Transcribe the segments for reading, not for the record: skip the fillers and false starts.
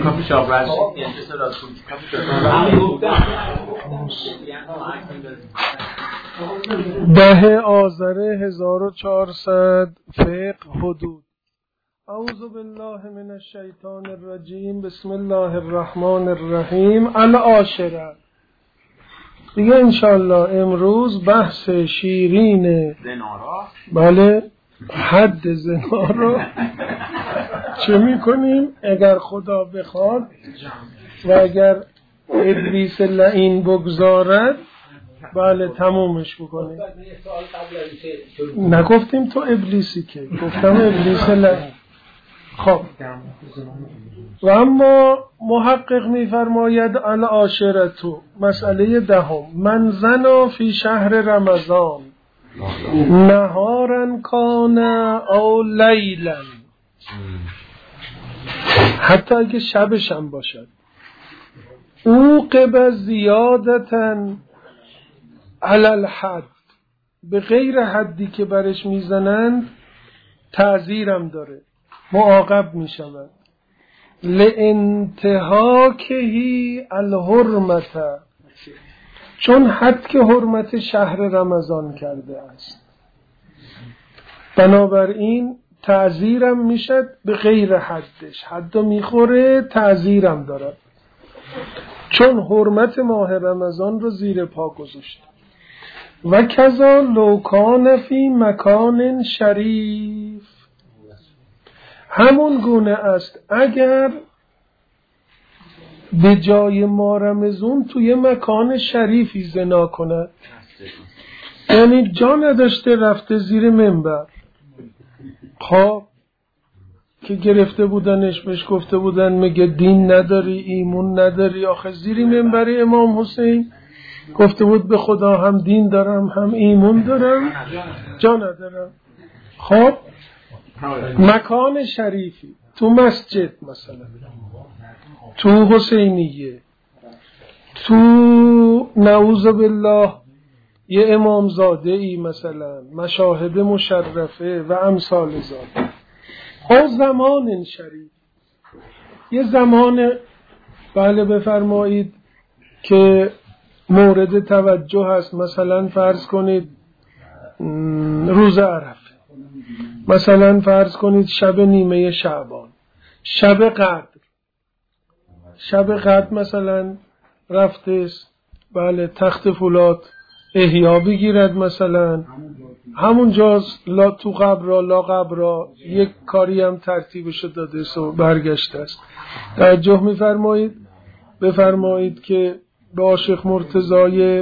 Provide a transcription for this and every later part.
کافی شاپ رشید یعنی چرا تو کافی 10 آذر 1400 فقه حدود. اعوذ بالله من الشیطان الرجیم. بسم الله الرحمن الرحیم. العاشره. دیگه انشالله امروز بحث شیرین زنارا، بله، حد زنا رو چه میکنیم اگر خدا بخواد و اگر ابلیس لعین بگذارد، بله تمومش بکنیم. نگفتیم تو ابلیسی، که گفتم ابلیس لعین. خب و اما محقق میفرماید العاشرتو، مسئله دهم، من زنا فی شهر رمضان نهارا کان او لیلا، حتی اگه شبش هم باشد، عوقب زیادتا علی الحد، به غیر حدی که برش میزنند تعزیرم داره، معاقب میشود. لانتهاکهی الحرمت، چون حد که حرمت شهر رمضان کرده است، بنابراین تعزیرم میشد به غیر حدش، حد میخوره تعزیرم دارد، چون حرمت ماه رمضان رو زیر پا گذاشت. و کذا لو کان فی مکان شریف، همون گونه است اگر به جای ما رمضان توی مکان شریفی زنا کند، یعنی جا نداشته رفته زیر منبر، خب که گرفته بودنش بهش گفته بودن مگه دین نداری، ایمون نداری، آخه زیر منبر امام حسین گفته بود به خدا هم دین دارم هم ایمون دارم، جا ندارم. خب مکان شریفی، تو مسجد مثلا، تو حسینیه، تو نعوذ بالله یه امامزاده ای مثلا، مشاهد مشرفه و امثال ذالک. خب زمان شریف، یه زمان بله بفرمایید که مورد توجه هست، مثلا فرض کنید روز عرفه، مثلا فرض کنید شب نیمه شعبان، شب قدر، شب قدر مثلا رفته بله تخت فولاد احیا بگیرد، مثلا همونجاست، لا تو قبر لا قبر، یک کاری هم ترتیبشو داده و برگشته است. توجه میفرمایید، بفرمایید که به عاشق مرتضای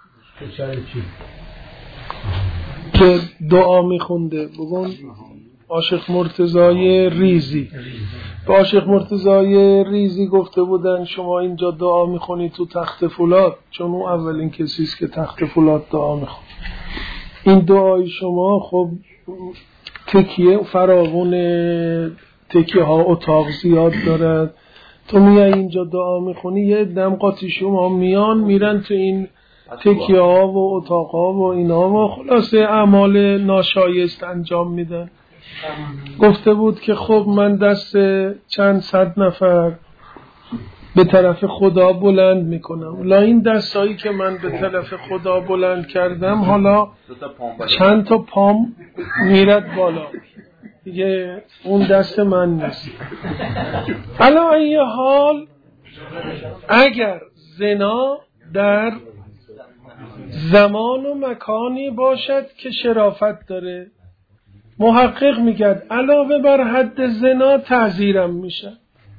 که دعا میخونده، بگون عاشق مرتضای ریزی، به عاشق مرتضای ریزی گفته بودن شما اینجا دعا میخونی تو تخت فولاد، چون اون اولین کسیست که تخت فولاد دعا میخون. این دعای شما خب تکیه فراوون، تکیه ها اتاق زیاد دارد، تو میای اینجا دعا میخونی، یه دم قاطی شما میان میرن تو این تکیه ها و اتاق ها و اینا و خلاصه اعمال ناشایست انجام میدن. گفته بود که خب من دست چند صد نفر به طرف خدا بلند میکنم، لا این دستایی که من به طرف خدا بلند کردم حالا چند تا پام میرد بالا، دیگه اون دست من نیست. حالا این حال اگر زنا در زمان و مکانی باشد که شرافت داره، محقق میگه علاوه بر حد زنا تعزیرم میشه.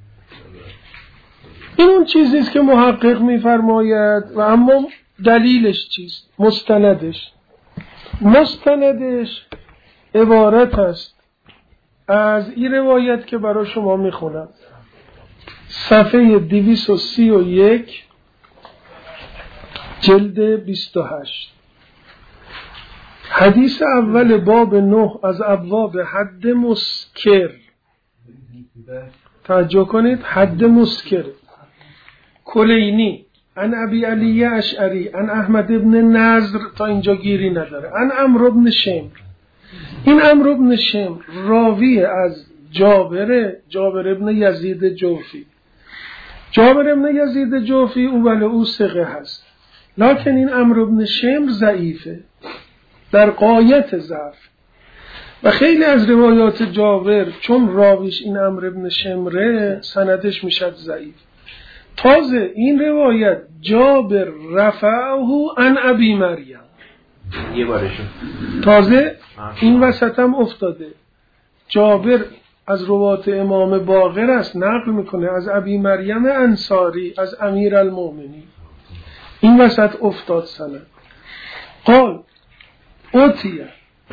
این اون چیزیست که محقق میفرماید. و اما دلیلش چیست؟ مستندش عبارت است از این روایت که برای شما میخونم، صفحه 231 جلد 28. حدیث اول باب 9 از ابواب حد مسکر. توجه کنید، حد مسکر. کلینی ان ابی علی اشعری ان احمد ابن نضر، تا اینجا گیری نداره، ان عمرو ابن شمر. این عمرو ابن شمر راوی از جابر ابن یزید جوفی جابر بن یزید جوفی او ثقه هست، لکن این عمرو بن شمر ضعیفه، در غایت ضعف. و خیلی از روایات جابر چون راویش این عمرو بن شمره سندش میشد ضعیف. تازه این روایت جابر رفعه عن ابی مریم، یه بارشون تازه این وسط هم افتاده جابر از روایت امام باقر است، نقل میکنه از ابی مریم انصاری از امیر المؤمنین، این وسط افتاد سند. قال اوتیه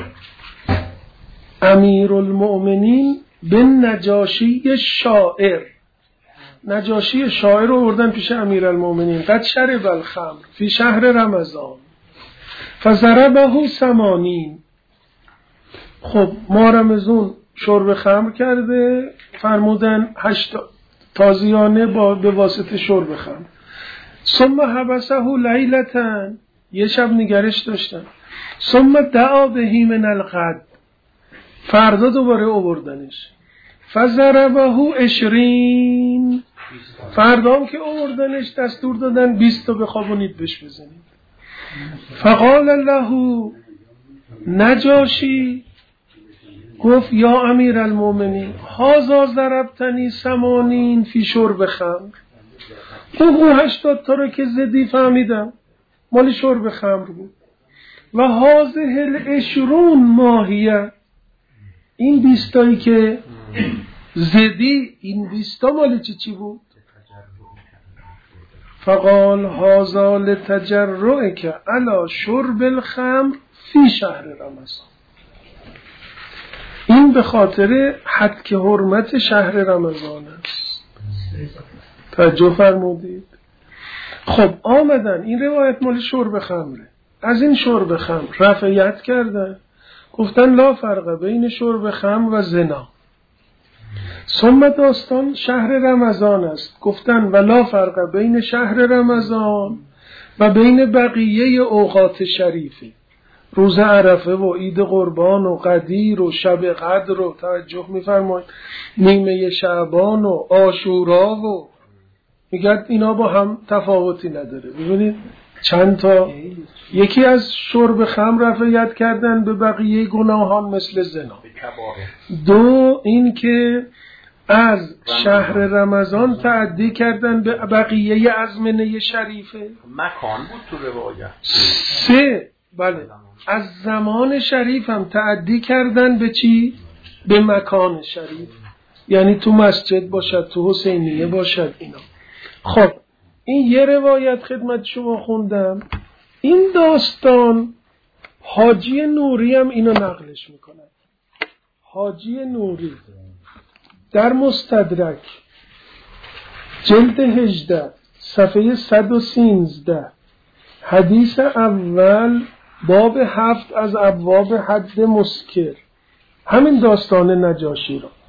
امیر المؤمنین به نجاشی شاعر، نجاشی شاعر رو بردن پیش امیر المؤمنین، قد شرب الخمر فی شهر رمضان فضربه 80. خب ما رمضان شرب خمر کرده، فرمودن 80 تازیانه به واسطه شرب خمر. ثم حبسه لیلة، یه شب نگرش داشتن. ثم دعا بهی من الغد، فردا دوباره آوردنش. فضربه 20، فردا هم که آوردنش دستور دادن 20 تا بخوابونید بهش بزنید. فقال له نجاشی، گفت یا امیر المؤمنین هازا ضربتنی 80 فی شرب خمر، اون 80 تا رو که زدی فهمیدم مال شرب خمر بود. و هازه 20 ماهیه، این 20 تایی که زدی این 20 تا مال چی بود؟ فقال هازا لتجرعک علی شرب الخمر فی شهر رمضان، این به خاطر حد که حرمت شهر رمضان است. توجه فرمودید؟ خب آمدن این روایت مال شرب خمره، از این شرب خمر رفعیت کردن، گفتن لا فرق بین شرب خمر و زنا. ثم داستان شهر رمضان است، گفتن ولا فرق بین شهر رمضان و بین بقیه اوقات شریفه، روز عرفه و عید قربان و قدیر و شب قدر و توجه می‌فرمایید نیمه شعبان و عاشورا و میگه اینا با هم تفاوتی نداره. ببینید چند تا، یکی از شرب خمر رفعیت کردن به بقیه گناهان مثل زنا، دو این که از شهر رمضان تعدی کردن به بقیه ازمنه شریفه، مکان بود تو روایت. سه بله از زمان شریف هم تعدی کردن به چی؟ به مکان شریف، یعنی تو مسجد باشد، تو حسینیه باشد اینا. خب این یه روایت خدمت شما خوندم. این داستان حاجی نوری هم اینو نقلش میکنه. حاجی نوری در مستدرک جلد 18 صفحه 113 حدیث اول باب 7 از ابواب حد مسکر همین داستان نجاشی را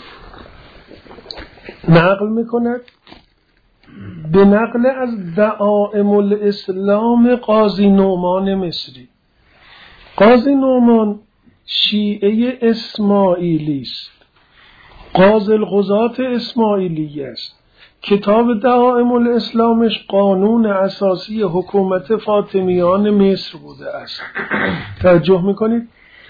نقل میکند به نقل از دعائم الاسلام قاضی نعمان مصری. قاضی نعمان شیعه اسماعیلی است، قاضی القضات اسماعیلی است. کتاب دعائم الاسلامش قانون اساسی حکومت فاطمیان مصر بوده است. توجه میکنید؟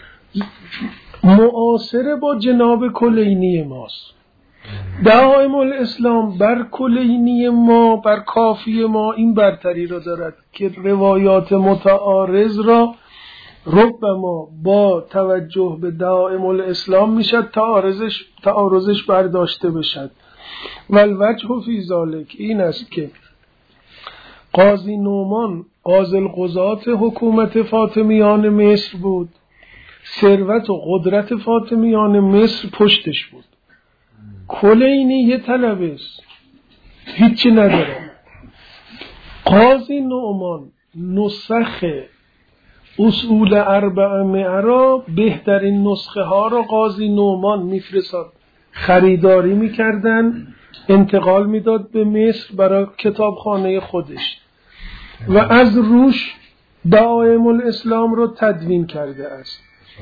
معاصر با جناب کلینی ماست. دعائم الاسلام بر کلینی ما، بر کافی ما این برتری را دارد که روایات متعارض را ربما با توجه به دعائم الاسلام میشد تعارضش برداشته بشد. والوجه فی ذلک این است که قاضی نعمان قاضی القضات حکومت فاطمیان مصر بود، ثروت و قدرت فاطمیان مصر پشتش بود. کلینی یه طلبه است، هیچی نداره. قاضی نعمان نسخ اصول 400 را، بهترین نسخه ها را قاضی نعمان میفرستاد، خریداری میکردن، انتقال میداد به مصر برای کتابخانه خودش و از روش دعائم الاسلام را تدوین کرده است.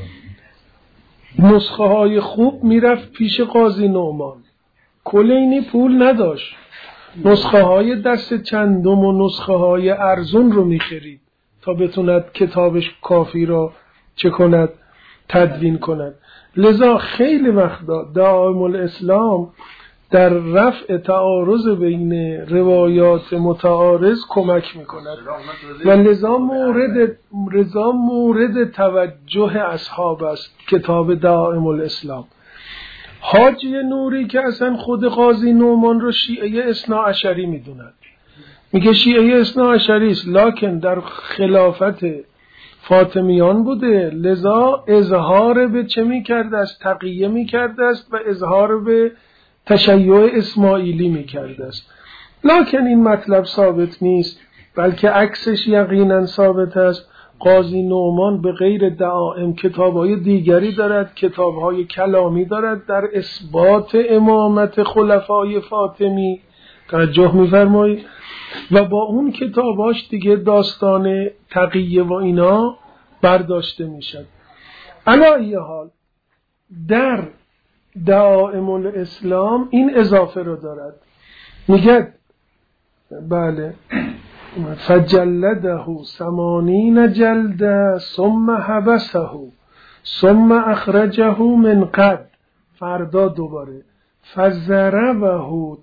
نسخه های خوب میرفت پیش قاضی نعمان. کلینی پول نداشت، نسخه های دست چندم و نسخه های ارزون رو میخرید تا بتوند کتابش کافی را چه کند؟ تدوین کند. لذا خیلی وقتا دعائم الاسلام در رفع تعارض بین روایات متعارض کمک میکند و لذا مورد توجه اصحاب است. کتاب دعائم الاسلام حاجی نوری که اصلا خود قاضی نعمان رو شیعه اثناعشری میدوند، میگه شیعه اثناعشری است لکن در خلافت فاطمیان بوده، لذا اظهار به چه میکرده است؟ تقیه میکرده است و اظهار به تشیع اسماعیلی میکرده است. لکن این مطلب ثابت نیست، بلکه عکسش یقینا ثابت است. قاضی نعمان به غیر دعائم کتاب‌های دیگری دارد، کتاب‌های کلامی دارد در اثبات امامت خلفای فاطمی، توجه می‌فرمایید، و با اون کتاباش دیگه داستان تقیه و اینا برداشته میشد. علی ای حال در دعائم الاسلام این اضافه رو دارد، میگه بله فجلده 80 جلده ثم حبسه ثم اخرجه من قد، فردا دوباره فضربه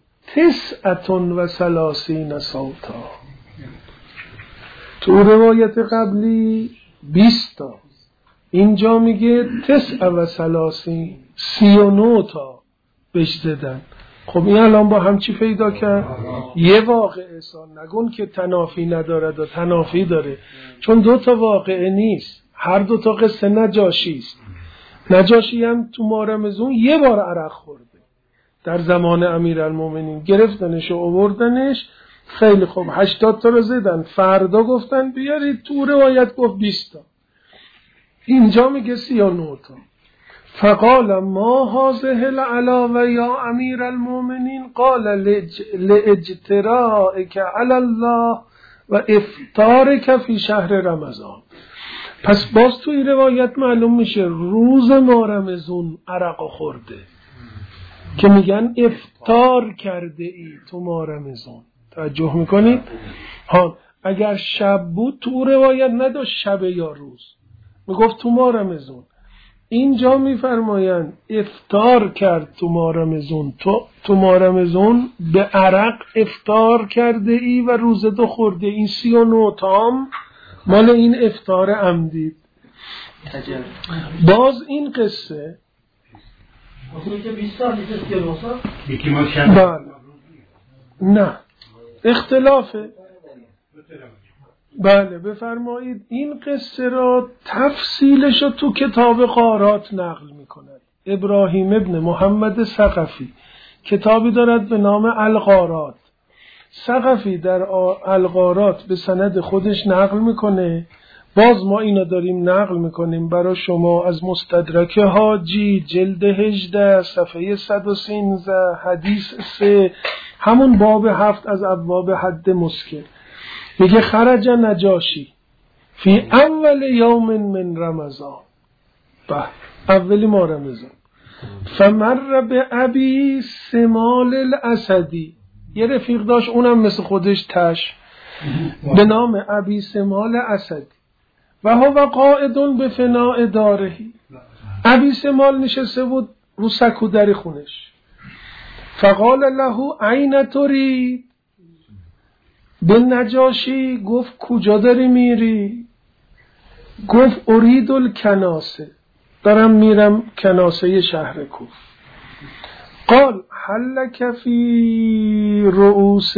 39 صوتا. تو روایت قبلی 20 تا، اینجا میگه 39 تا بهش زدن. خب این الان با هم چی پیدا کرد؟ یه واقعه سان، نگون که تنافی ندارد و تنافی داره، چون 2 تا واقعه نیست، هر 2 تا قصه نجاشی است. نجاشی هم تو ماه رمضان یه بار عرق خورده در زمان امیرالمومنین، گرفتنش و آوردنش، خیلی خوب 80 تا رو زدن، فردا گفتن بیارید، تو روایت گفت 20 تا، اینجا میگه 39 تا. فقال ما هذه العلاوه یا امیر المؤمنین قال لاجترائك علی الله و افطارك فی شهر رمضان. پس باز تو این روایت معلوم میشه روز ماه رمضان عرق خورده که میگن افطار کرده ای تو ماه رمضان. توجه میکنید؟ ها اگر شب بود تو روایت نداشت شب یا روز، میگفت تو ماه رمضان. اینجا میفرمایند افطار کرد تو ماه رمضان، تو ماه رمضان به عرق افطار کرده ای و روزه 2 خورده. این 39 تام مال این افطار عمدی. باز این قصه بله نه اختلافه. بله بفرمایید. این قصه را تفصیلش رو تو کتاب غارات نقل میکند. ابراهیم ابن محمد ثقفی کتابی دارد به نام الغارات. ثقفی در الغارات به سند خودش نقل میکنه. باز ما اینا داریم نقل میکنیم برای شما از مستدرک حاجی جلد 18 صفحه 113 حدیث 3 همون باب 7 از ابواب حد مسکر. میگه خرج نجاشی فی اول یوم من رمضان، اولی ماه رمضان، فمر به ابی سمال الاسدی، یه رفیق داشت اونم مثل خودش تش به نام ابی سمال اسدی و هو قائدون به فناء دارهی. ابی سمال نشسته بود رو سکو در خونش. فقال له عین ترید، به نجاشی گفت کجا داری میری؟ گفت ارید الکناسه، دارم میرم کناسه شهر کوف. قال هل لک فی رؤوس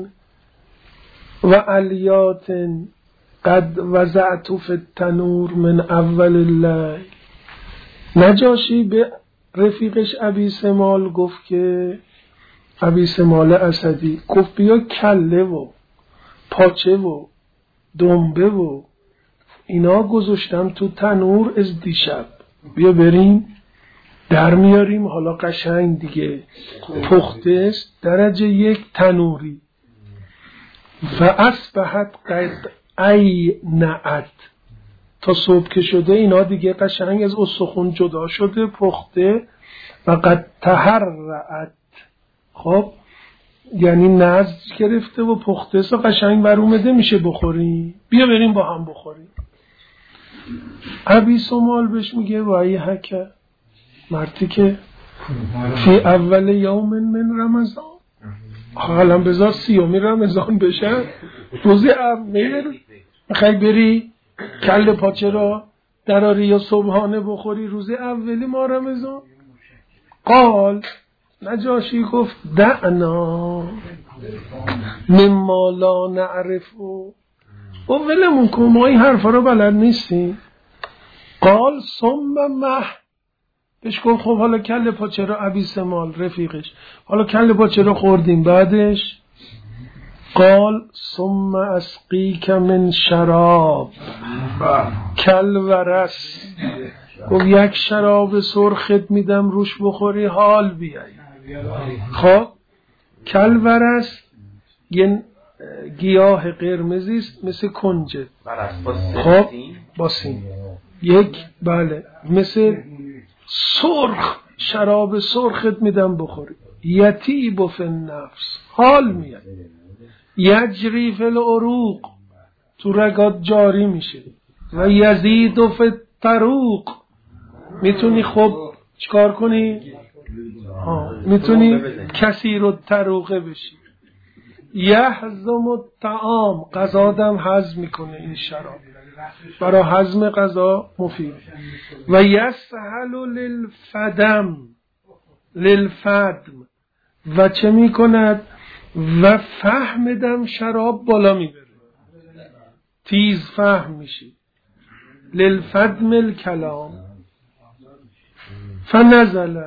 و علیات قد وضعت فی التنور من اول اللیل. نجاشی به رفیقش ابی سمال گفت که ابی سمال اسدی گفت بیا کله و پاچه و دنبه و اینا گذاشتم تو تنور از دیشب، بیا بریم در میاریم، حالا قشنگ دیگه پخته است، درجه 1 تنوری. و اصبحت قد اینعت، تا صبح که شده اینا دیگه قشنگ از استخون جدا شده پخته. و قد تهرعت، خب یعنی نزد گرفته و پخته است و قشنگ بر اومده میشه بخوری، بیا بریم با هم بخوریم. ابی سمال بهش میگه وای حکه مرتی که فی اول یوم من رمضان، حالا بذار 30 رمضان بشه، روز اول میخوای بری کله پاچه را دراری یا صبحانه بخوری روز اولی ما رمضان؟ قال نجاشی گفت دعنا مما لا نعرفو، و ولمون کن ما این حرفا رو بلد نیستیم. قال ثم مه، بهش گفت خب حالا کله پاچه رو ابی سمال رفیقش، حالا کله پاچه رو خوردیم بعدش؟ قال ثم اسقیک من شراب کل ورس، گفت یک شراب سرخت میدم روش بخوری حال بیایی. خب کل ورس یه گیاه قرمزی است مثل کنجد، خب با سین یک، بله مثل سرخ، شراب سرخت میدم بخوری، یطیب فی النفس، حال میاد، یجری فی العروق، تو رگات جاری میشه، و یزید فی الطروق، میتونی خب چیکار کنی؟ میتونی کثیر الطروقه بشی. یهضم الطعام، غذا دم هضم میکنه این شراب، برای هضم غذا مفید. و یسهل للفدم، و چه میکند؟ و فهمدم شراب بالا میبره، تیز فهم میشی. للفدم الکلام. فنزل،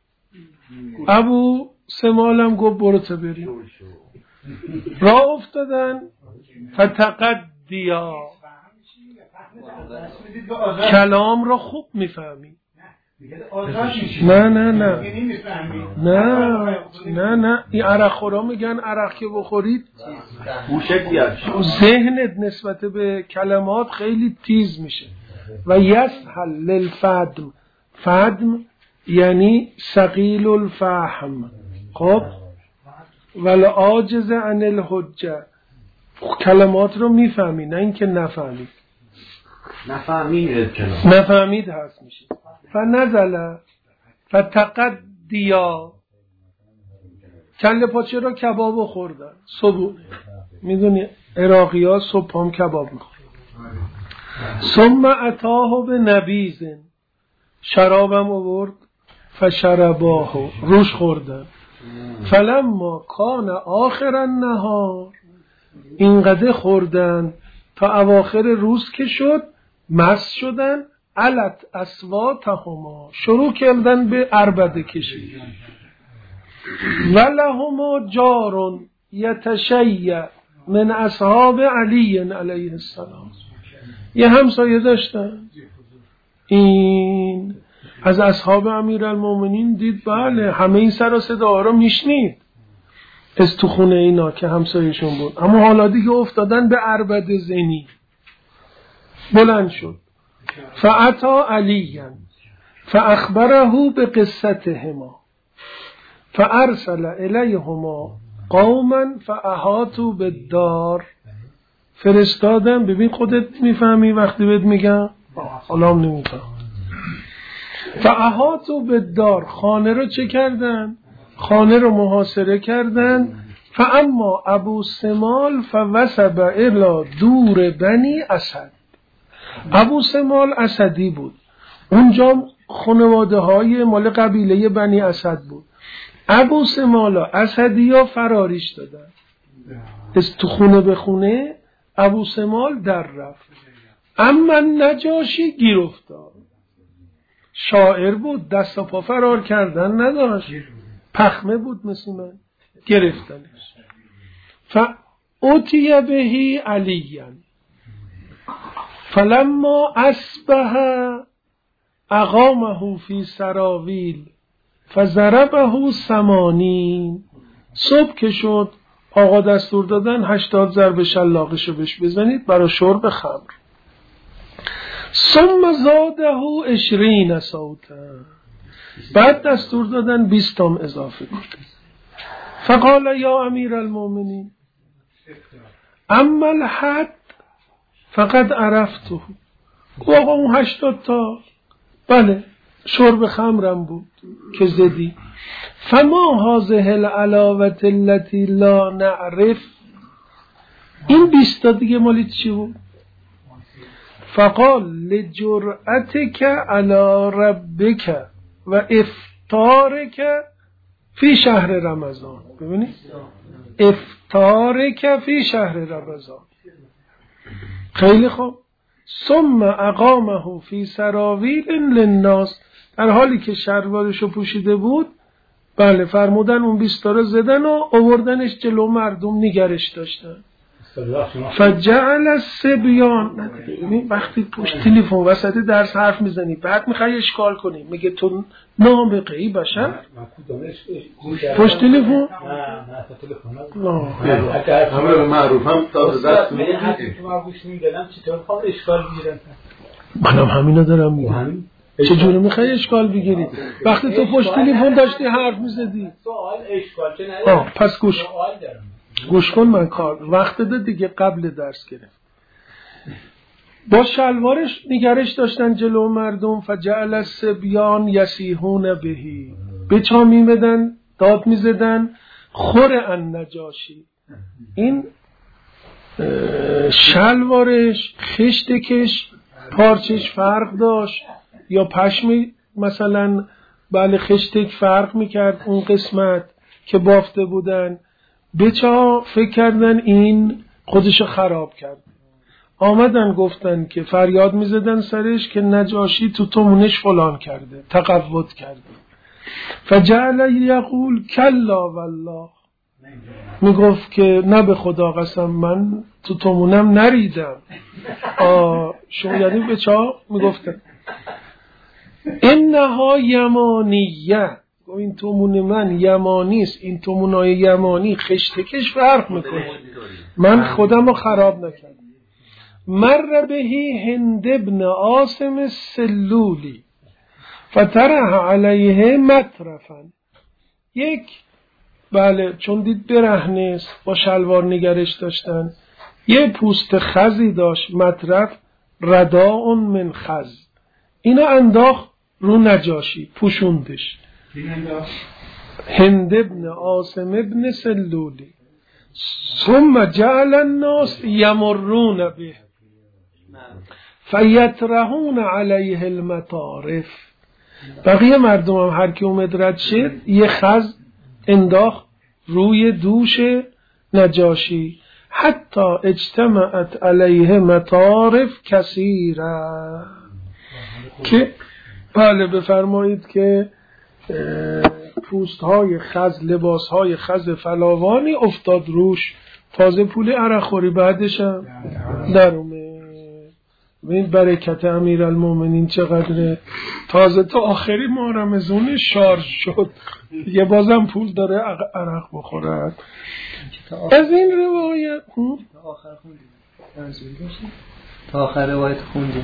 ابو سمالم گفت برو تا بریم. راه افتادن. فتقدیا، کلام را خوب میفهمی. نه این عرق خورا میگن عرق که بخورید ذهنت نسبت به کلمات خیلی تیز میشه. و یسهل للفدم، فدم یعنی ثقیل الفهم، خب ولا عاجز عن الحجه، کلمات رو میفهمی نه اینکه نفهمی. نفهمید هست میشه. فنزل فتقدیا، کله پاچه رو کباب خوردن صبح، میدونی عراقی ها صبح هم کباب میخورن. ثم اتاه به نبیذ، شرابم آورد، فشرباه، روش خوردن. فلما کان آخر النهار، اینقدر خوردن تا اواخر روز که شد، مست شدن. علت اصواتهما، شروع کردن به عربده کشید. ولهما جار یتشیع من اصحاب علی علیه السلام، یه همسایه داشتن، این از اصحاب امیرالمومنین دید بله همه این سر و صدا رو میشنید از تو خونه اینا که همسایه‌شون بود، اما حالا دیگه افتادن به عربده زنی. بلند شد. فاتا علیا فاخبره بقصتهما فارسل الیهما قوما فاحاطوا بالدار، فرستادم. ببین خودت میفهمی وقتی بهت میگم، حالا هم نمیفهم. فاحاطوا بالدار، خانه رو چه کردن؟ خانه رو محاصره کردن. فاما ابو سمال فوثب الی دور بنی اسد، ابو سمال اسدی بود، اونجا خانواده های مال قبیله بنی اسد بود. ابو سمال اسدی ها فراریش دادن، از تو خونه به خونه ابو سمال در رفت. اما نجاشی گیر افتاد، شاعر بود، دست و پا فرار کردن نداشت، پخمه بود مثل من، گرفتنش. فاوتی بهی علیا فلما اصبح اقامه فی سراویل فضربه 80. صبح که شد آقا دستور دادن 80 ضرب شلاقشو بهش بزنید برای شرب خمر. ثم زاده 20 صوتا، بعد دستور دادن 20 اضافه کنید. فقال یا امیر المؤمنین اما الحد فقد عرفته. آقا اون 80 تا بله شرب خمرم بود که زدی. فما هذه العلاوة التي لا نعرف، این 20 تا دیگه مالی چی بود؟ فقال لجرأتك على ربك و افطارك فی شهر رمضان. ببینید افطارك فی شهر رمضان. خیلی خوب. ثم اقامه فی سراویل للناس، در حالی که شلوارشو پوشیده بود بله فرمودن اون 20 تا رو زدن و آوردنش جلو مردم نگرش داشتن. فجعل الصبیان، وقتی پشت تلفن وسط درس حرف میزنی بعد میخوای اشکال کنی میگه تو نابغه‌ای باشن پشت تلفن همه معروفم تا دست میدن تو گوش میدادم چطور خواهم اشکال بگیرن. منم همینو دارم میگم چجوری میخوای اشکال بگیری وقتی تو پشت تلفن داشتی حرف میزدی؟ سوال اشکال چه ندارم. پس گوش کن من کار وقت ده دیگه قبل درس گرفت. با شلوارش نگرش داشتن جلو مردم. فجعل الصبیان یصیحون بهی، به چا میمدن داد میزدن خور النجاشی. این شلوارش خشتکش پارچش فرق داشت یا پشمی مثلا بله خشتک فرق میکرد اون قسمت که بافته بودن. بچا فکر کردن این خودشو خراب کرد. آمدن گفتن که فریاد میزدن سرش که نجاشی تو تومونش فلان کرده تقوت کرده. فجعل یقول کلا والله، میگفت که نه به خدا قسم من تو تومونم نریدم. شما یعنی بچا میگفتن انها یمانیه، این تومون من یمانیست، این تومونای یمانی خشتکش فرق میکنه من خودم رو خراب نکردم. مر بهی هند ابن عاصم السلولی فترح علیه مطرفا، یک بله چون دید برهنه با شلوار نگرش داشتن یه پوست خزی داشت مطرف رداء من خز، اینا انداخت رو نجاشی پوشوندش. هند ابن عاصم ابن سلولی. ثم جعل الناس یمرون به فیطرحون علیه المطارف، بقیه مردم هم هر کی اومد رد شد یه خز انداخت روی دوش نجاشی. حتی اجتمعت علیه مطارف کثیره، که بله بفرمایید که پوست های خز لباس های خز فلاوانی افتاد روش. تازه پول عرق خوری بعدش هم در اومد. این برکت امیر المومنین چقدره، تازه تا آخری ماه رمضان شارژ شد یه بازم پول داره عرق بخورد. از این روایت تا آخر روایت خوندیم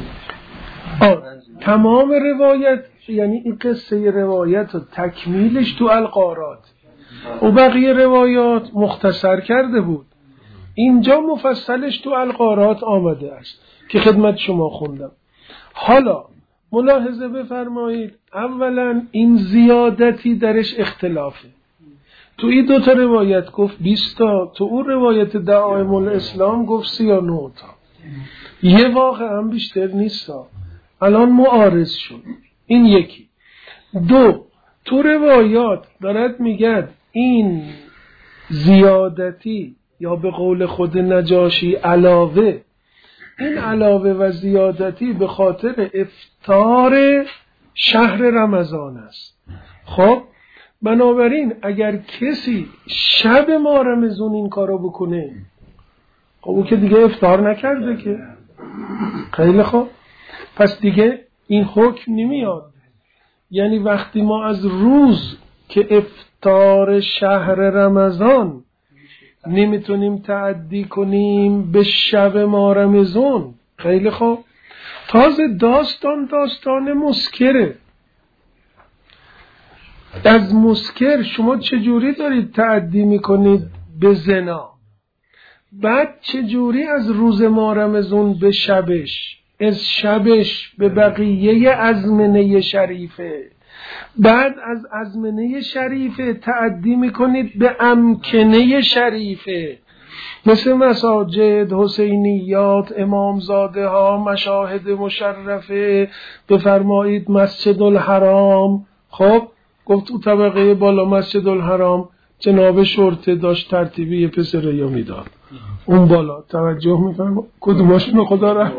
تمام روایت، یعنی این قصه روایت و تکمیلش تو القارات و بقیه روایات مختصر کرده بود. اینجا مفصلش تو القارات آمده است که خدمت شما خوندم. حالا ملاحظه بفرمایید، اولا این زیادتی درش اختلافه. تو این دوتا روایت گفت 20 تا، تو اون روایت دعائم الاسلام گفت 39 تا. یه واقعا بیشتر نیست. الان معارض شد. این یکی. دو، تو روایات دارد میگد این زیادتی یا به قول خود نجاشی علاوه، این علاوه و زیادتی به خاطر افطار شهر رمضان است. خب بنابراین اگر کسی شب ما رمضان این کارو بکنه، خب او که دیگه افطار نکرده که. خیلی خوب، پس دیگه این حکم نمیاد. یعنی وقتی ما از روز که افطار شهر رمضان نمیتونیم تعدی کنیم به شب ما رمضان. خیلی خوب، تازه داستان مسکره. از مسکر شما چجوری دارید تعدی میکنید به زنا؟ بعد چجوری از روز ماه رمضان به شبش، از شبش به بقیه ازمنه شریفه، بعد از ازمنه شریفه تعدی میکنید به امکنه شریفه، مثل مساجد، حسینیات، امامزاده ها، مشاهد مشرفه، بفرمایید مسجد الحرام. خب گفت تو طبقه بالا مسجد الحرام جناب شرطه داشت ترتیبی یه پسر یا میداد اون بالا. توجه میفرما کدوماشون خدا رحم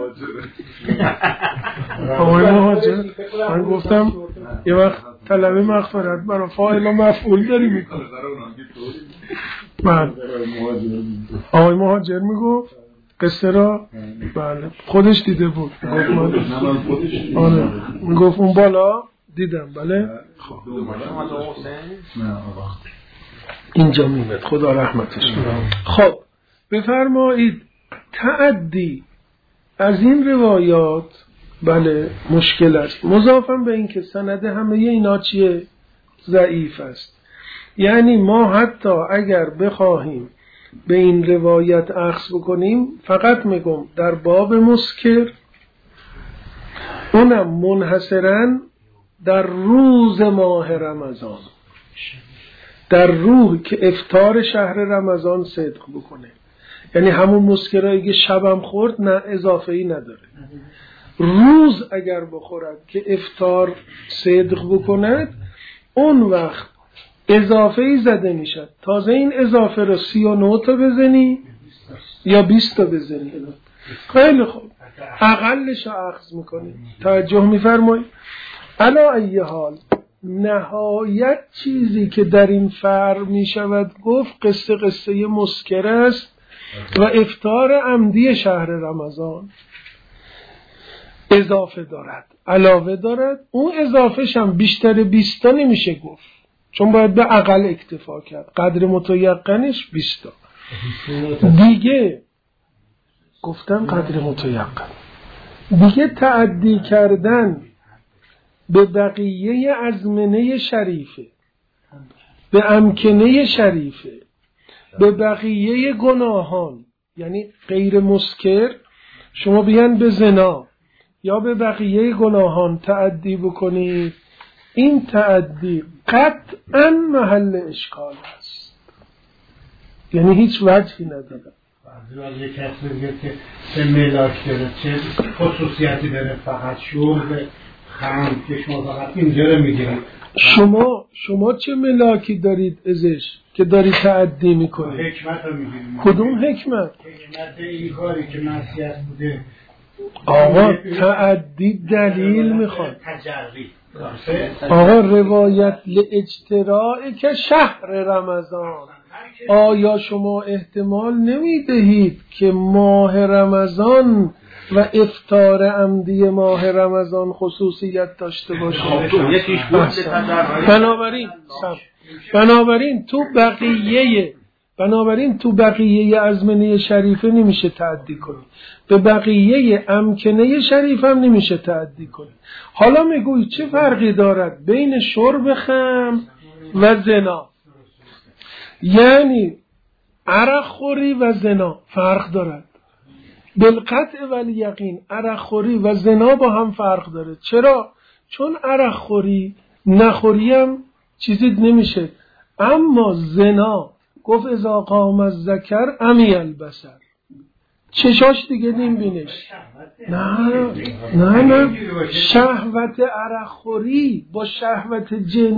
آقای مهاجر. من گفتم یه وقت طلب مغفرت برای فاعل و مفعول داری میکنه. من آقای مهاجر میگفت قصه را بله خودش دیده بود. میگفت اون بالا دیدم. بله اینجا میمد خدا رحمتش کنه. خب بفرمایید تعدی از این روایات بله مشکل است، مضافاً به این که سند همه اینا چیه؟ ضعیف است. یعنی ما حتی اگر بخواهیم به این روایت اخذ بکنیم فقط میگم در باب مسکر، اونم منحصراً در روز ماه رمضان، در روح که افطار شهر رمضان صدق بکنه، یعنی همون مسکرایی که شبم خورد نه اضافه‌ای نداره. روز اگر بخورد که افطار صدق بکند اون وقت اضافه‌ای زده میشد. تازه این اضافه رو 39 تا بزنی یا 20 تا بزنی خیلی خوب اقلش رو اخذ میکنی. توجه میفرمایید. علا ای حال نهایت چیزی که در این فرع می شود گفت قصه مسکر است و افطار عمدی شهر رمضان اضافه دارد، علاوه دارد. اون اضافهش هم بیشتر 20 تا نمیشه گفت، چون باید به اقل اکتفا کرد. قدر متیقنش 20 تا دیگه گفتم. قدر متیقن دیگه تعدی کردن به بقیه ازمنه شریفه، به امکنه شریفه، به بقیه گناهان، یعنی غیر مسکر شما بیان به زنا یا به بقیه گناهان تعدی بکنید، این تعدی قطعاً محل اشکال است، یعنی هیچ وجهی نداره. بعضی یک کسی میگه که چه ملاک داره، چه خصوصیتی داره، فقط شرب خمر که شما فقط اینجا رو میگیرید. شما چه ملاکی دارید ازش که داری تعدی میکنید؟ حکمت رو میگیرید. کدوم حکمت؟ حکمت این کاری که معصیت بوده. آقا تعدی دلیل میخواد. تجربی. آقا روایت لاجتراء که شهر رمضان، آیا شما احتمال نمیدهید که ماه رمضان و افطار عمدی ماه رمضان خصوصیت داشته باشه؟ بنابراین تو بقیه ازمنه شریفه نمیشه تعدی کنی، به بقیه امکنه شریف هم نمیشه تعدی کنی. حالا میگوی چه فرقی دارد بین شرب خمر و زنا؟ یعنی عرق خوری و زنا فرق دارد بالقطع والیقین. عرق خوری و زنا با هم فرق داره. چرا؟ چون عرق خوری نخوری هم چیزی نمیشه، اما زنا گفت اذا قام الذکر عمی البصر، چشاش دیگه نمیبینش. نه شهوت عرق خوری با شهوت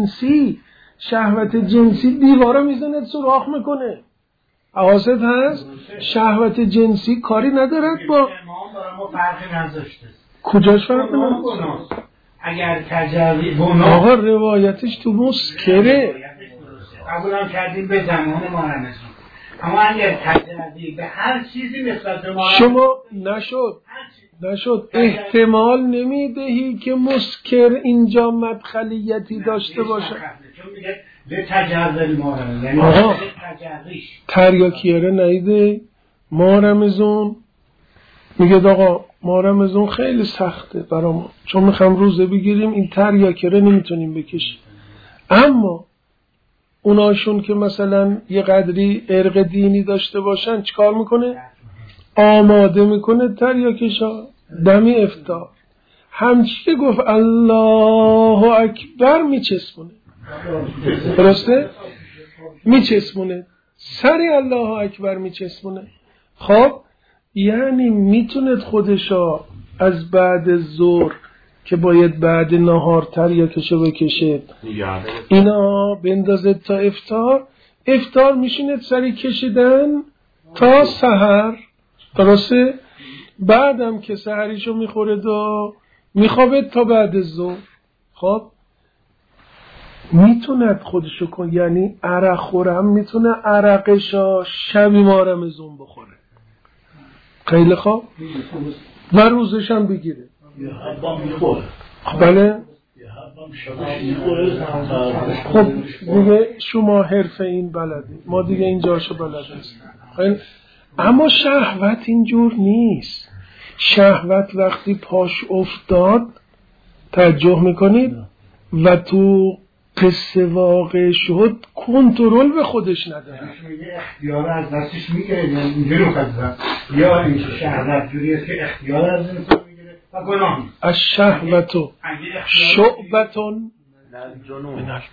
جنسی دیوارا میزنه، سوراخ میکنه. حواست هست؟ شهوت جنسی کاری ندارد با ما فرقی نذاشته. کجاش فرقی نذاشته؟ اگر تجربی گناه آقا روایتش تو مسکره قبولم کردیم به زمان ما رمضان، اما اگر تجربی به هر چیزی نسبت به ما شما نشد احتمال نمیدهی که مسکر اینجا مدخلیتی داشته باشه. چون میگه به تجربی ما رمضان، یعنی آقا تجربیش تریاکیره نیده ما رمضان. میگه آقا ما رمضان خیلی سخته برای ما، چون میخوام روزه بگیریم این تریاکیره نمیتونیم بکشیم. اما اوناشون که مثلا یه قدری ارق دینی داشته باشن چیکار میکنه؟ آماده میکنه تریاکشا دمی افطار، همچی که گفت الله اکبر میچسبونه، درسته؟ میچسبونه، سری الله اکبر میچسبونه. خب یعنی میتوند خودشا از بعد ظهر که باید بعد نهار تریاکشو بکشه اینا بندازه تا افطار میشیند سری کشیدن تا سحر، درسته؟ بعدم که سحریشو میخوره و میخوابه تا بعد ظهر. خب میتوند خودشو کن، یعنی عرق خورم میتونه عرقشا شبی مارمزون بخوره، خیلی خوب، و روزش هم بگیره. بله خب دیگه شما حرف این بلدی، ما دیگه اینجاشو بلد نیست. اما شهوت اینجور نیست. شهوت وقتی پاش افتاد توجه میکنید و تو قصه واقع شد کنترل به خودش نداره، اختیار از دستش میگیره، یعنی اینجوری خدمت یا اینکه شهوت جوریه که اختیار از انسان میگیره و گناه میکنه. الشهوة شعبة من الجنون.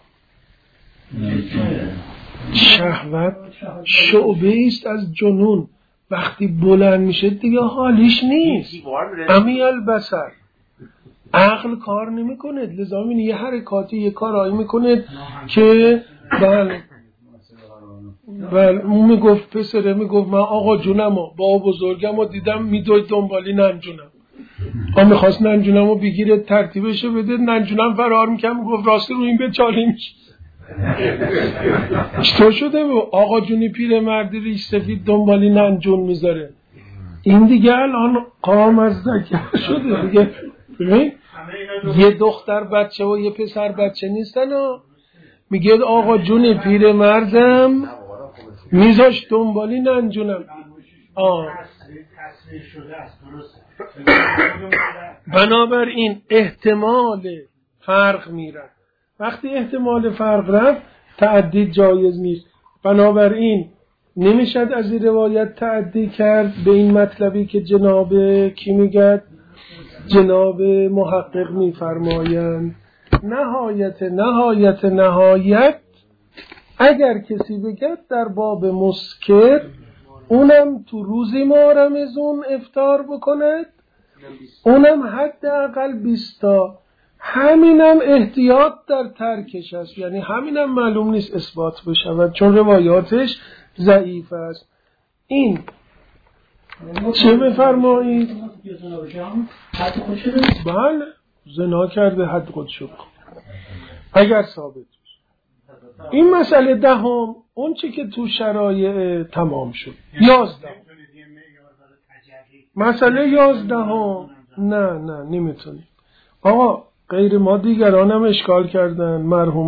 شهوت شعبه است از جنون، وقتی بلند میشه دیگه حالیش نیست. امی البصر عقل کار نمیکنه، لذا این یه حرکاتی یه کارایی میکنه که بله اون میگفت پسره میگفت من آقا جونمو با بزرگمو دیدم میدوی دنبالی ننجونم، آن میخواست ننجونمو بگیره ترتیبشو بده، ننجونم فرار میکنم، میگفت راستی رو این به چالی میشه. چطور شده آقا جونی پیر مردی ریش سفید دنبالی ننجون میذاره؟ این دیگه الان قام از ذکر شده دیگه. ببین یه دختر بچه و یه پسر بچه نیستن و میگه آقا جونی پیر مردم میذاش دنبالی ننجونم. بنابراین احتمال فرق میره، وقتی احتمال فرق رفت تعدی جایز نیست. بنابراین نمیشد از این روایت تعدی کرد به این مطلبی که جناب کی میگد؟ جناب محقق میفرمایند نهایت اگر کسی بگد در باب مسکر اونم تو روزی ماه رمضان افطار بکند، اونم حداقل 20 تا، همینم احتیاط در ترکش است، یعنی همینم معلوم نیست اثبات بشود چون روایاتش ضعیف است. این چه بفرمایید؟ بله زنا کرده حد خودشو اگر ثابت بشه. این مسئله دهم اون چی که تو شرایع تمام شد. 11 مسئله 11 نه نمیتونی آقا، غیر ما دیگران هم اشکال کردن.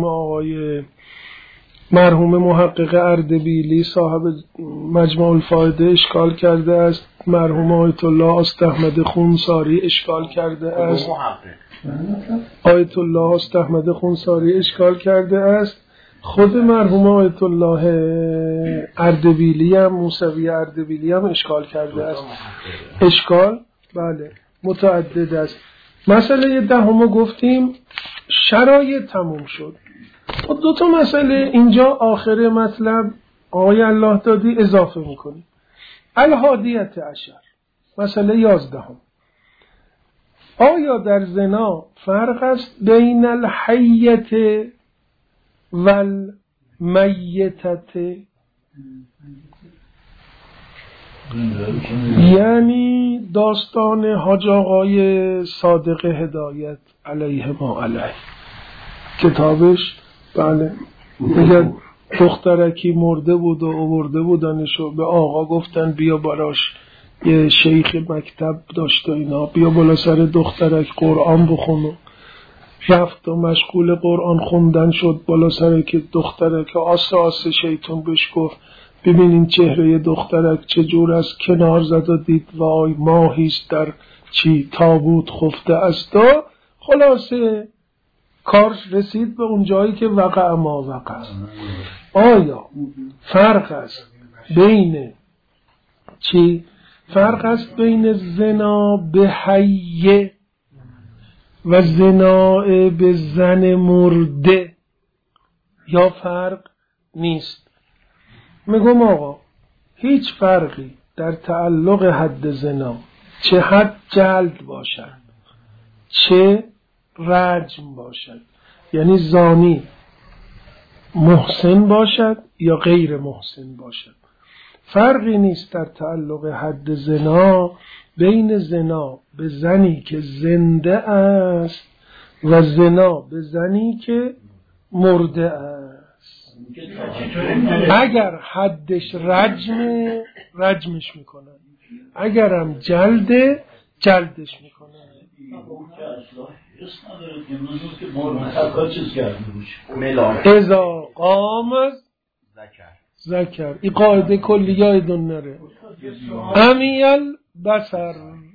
مرحوم محقق اردبیلی صاحب مجموع الفائده اشکال کرده است، مرحوم آیت الله استحمد خونساری اشکال کرده است، خود مرحوم آیت الله اردبیلی هم موسوی اردبیلی هم اشکال کرده است. اشکال بله متعدد است. مسئله 10 گفتیم شرایط تموم شد. و 2 تا مسئله اینجا آخر مطلب آقای الله دادی اضافه میکنیم. الحادیة عشر مسئله 11 آیا در زنا فرق است بین الحیت و المیتت؟ یعنی داستان حاج آقای صادق هدایت علیه ما علیه کتابش بله میگن دخترکی مرده بود و آورده بودنشو به آقا گفتن بیا براش یه شیخ مکتب داشت و اینا، بیا بالا سر دخترک قرآن بخون و رفت و مشغول قرآن خوندن شد بالا سر که دخترک آسه شیطان بهش گفت ببین این چهره دخترک چجور است، کنار زد و دید وای ماهیست در چی تابوت خفته است و خلاصه کارش رسید به اون جایی که وقع ما وقع. آیا فرق است بین چی؟ فرق است بین زنا به حیه و زنا به زن مرده یا فرق نیست؟ میگم آقا هیچ فرقی در تعلق حد زنا، چه حد جلد باشد چه رجم باشد، یعنی زانی محسن باشد یا غیر محسن باشد، فرقی نیست در تعلق حد زنا بین زنا به زنی که زنده است و زنا به زنی که مرده است. اگر حدش رجمش میکنن، اگرم جلدش میکنن. ازا قام ذکر، این قاعده کلی یادتون نره. امیل بصر،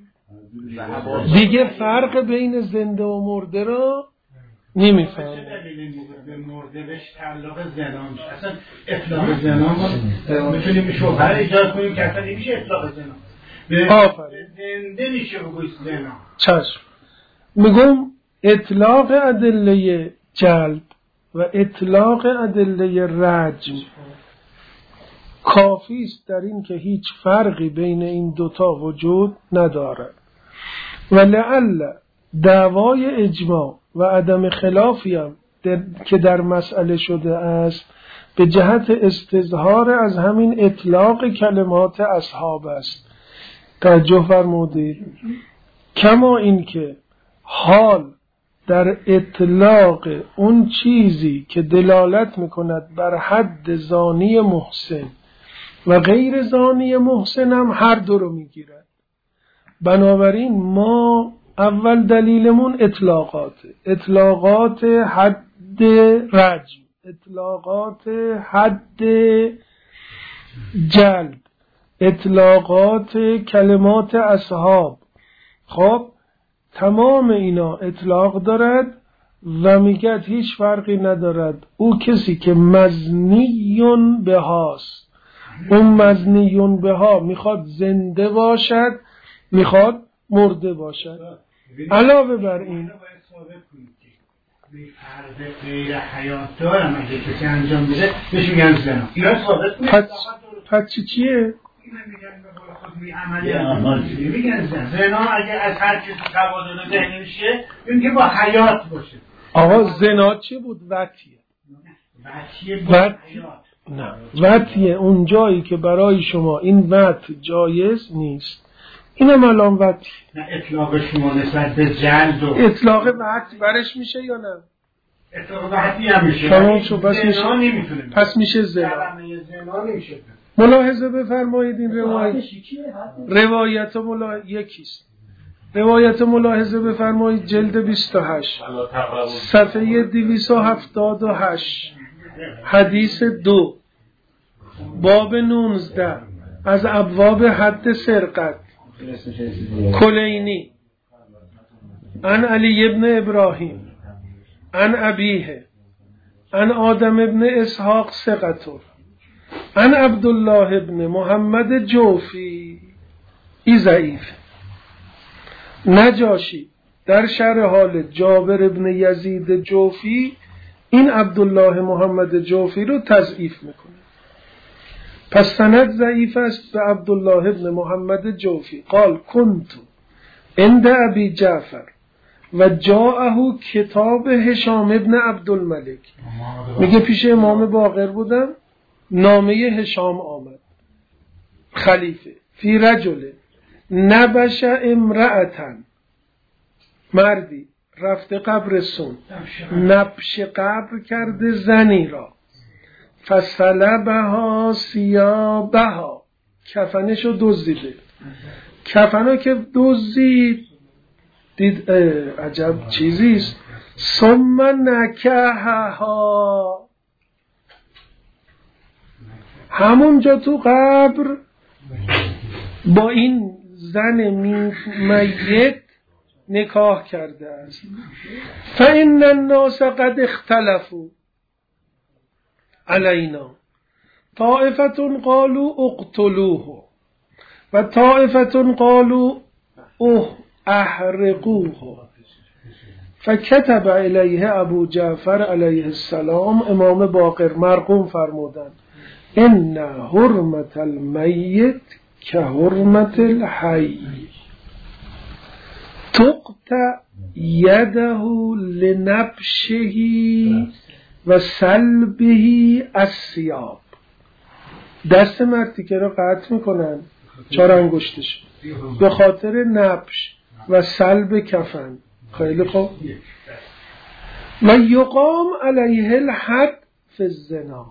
دیگه فرق بین زنده و مرده را نمیفهمه. مرده بهش تعلق زنا میشه. اصلا اطلاق زنا ما میتونیم شوهر ایجاد کنیم که اصلا نمیشه اطلاق زنا. زنده میشه بگویی زنا. چشم. میگم اطلاق ادله جلب و اطلاق ادله رجم کافی است در این که هیچ فرقی بین این دوتا وجود ندارد و لعل دعوای اجماع و عدم خلافی هم که در مسئله شده است به جهت استظهار از همین اطلاق کلمات اصحاب است. توجه فرمودید؟ کما این که حال در اطلاق اون چیزی که دلالت میکند بر حد زانی محسن و غیر زانی محسن هم هر دو رو میگیرد. بنابراین ما اول دلیلمون اطلاقات حد رجم، اطلاقات حد جلب، اطلاقات کلمات اصحاب. خب تمام اینا اطلاق دارد و میگه هیچ فرقی ندارد او کسی که مزنیون به هاست، اون مزنیون به ها میخواد زنده باشد میخواد مرده باشد. علاوه بر این فرد غیر حیات دارم اگه کسی انجام بده بهش میگن زنا. اینا ثابت کنید. پس چیه؟ میگن زنا اگه از هر کسی تبادل ذهنی میشه این که با حیات باشه. آقا زنا چی بود؟ وطیه. نه وطیه اون جایی که برای شما این وط جایز نیست. اینم الان وطی. نه اطلاق شما نسبت به جلد و اطلاق وط برش میشه یا نه؟ اطلاق وطی هم میشه. تمام شد. پس میشه زنا. ملاحظه بفرمایید این روایت یکیست. روایت ملاحظه بفرمایید جلد 28 صفحه 278 حدیث 2 باب 19 از ابواب حد سرقت. کلینی عن علی ابن ابراهیم عن ابیه عن آدم ابن اسحاق ثقة عن عبدالله ابن محمد جوفی. ای ضعیف. نجاشی در شرح حال جابر ابن یزید جوفی این عبدالله محمد جوفی رو تضعیف میکنه. پس سند ضعیف است به عبدالله ابن محمد جوفی. قال کنت عند ابی جعفر و جاءه کتاب هشام ابن عبدالملک. میگه پیش امام باقر بودم نامه هشام آمد خلیفه. فی رجل نبش امرأتن، مردی رفته قبرستون نبش قبر کرده زنی را، فسلبها ثیابها، کفنشو دزدیده. کفنو که دزدید دید عجب چیزیست. ثم نکحها، همونجا تو قبر با این زن میت نکاح کرده است. فإن الناس قد اختلفوا علینا، طائفة قالوا اقتلوه و طائفة قالوا احرقوه. فكتب الیه ابو جعفر علیه السلام، امام باقر مرقوم فرمودند: ان حرمت المیت که حرمت الحی، تقطع یده لنبشه و سلبه الثیاب. دست مردی که رو قطع میکنن 4 انگشتش به خاطر نبش و سلب کفن. خیلی خوب. و یقام علیه الحد فی الزنا،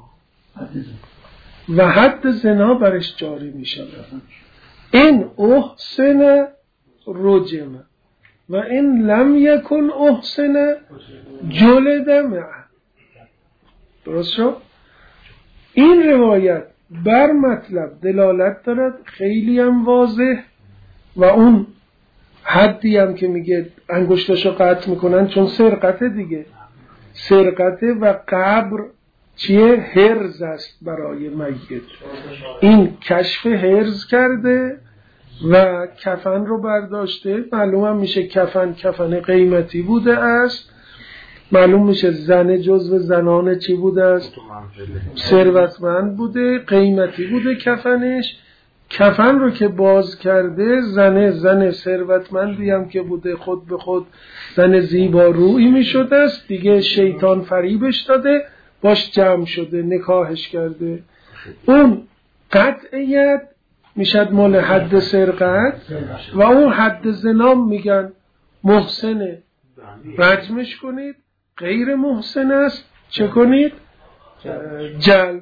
و حد زنا برش جاری می شود. این احسن رجم و این لم یکن احسن جلد معه. درست شد؟ این روایت بر مطلب دلالت دارد، خیلی هم واضح. و اون حدی هم که میگه انگشتاشو قطع میکنن چون سرقته دیگه، سرقته و قبر چیه؟ هرز است برای میت. این کشف هرز کرده و کفن رو برداشته. معلوم هم میشه کفن قیمتی بوده است. معلوم میشه زن جزو زنان چی بوده است؟ ثروتمند بوده، قیمتی بوده کفنش. کفن رو که باز کرده، زن ثروتمندی هم که بوده، خود به خود زن زیبا رویی می شده است دیگه. شیطان فریبش داده، باش جمع شده، نکاحش کرده. اون قطعیت میشد مال حد سرقت و اون حد زنا میگن محسنه، رجمش کنید. غیر محسن است چه کنید؟ جلب.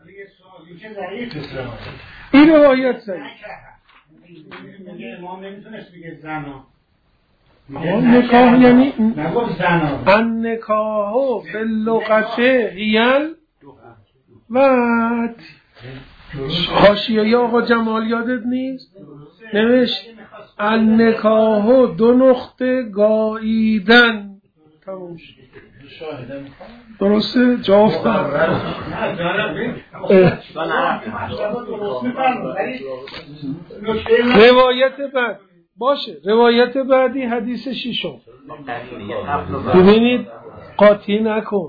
این روایت زنی امام نمیتونست بگه زنا. نکاح یعنی نگفت زنا. النکاح فی اللغت هیل وعد. حاشیه آقا جمال یادت نیست؟ نوشت النکاح 2 نقطه گاییدن. تموم شد. درسته؟ جا افتاد. روایت بعد باشه. روایت بعدی حدیث 6. ببینید قاطی نکن.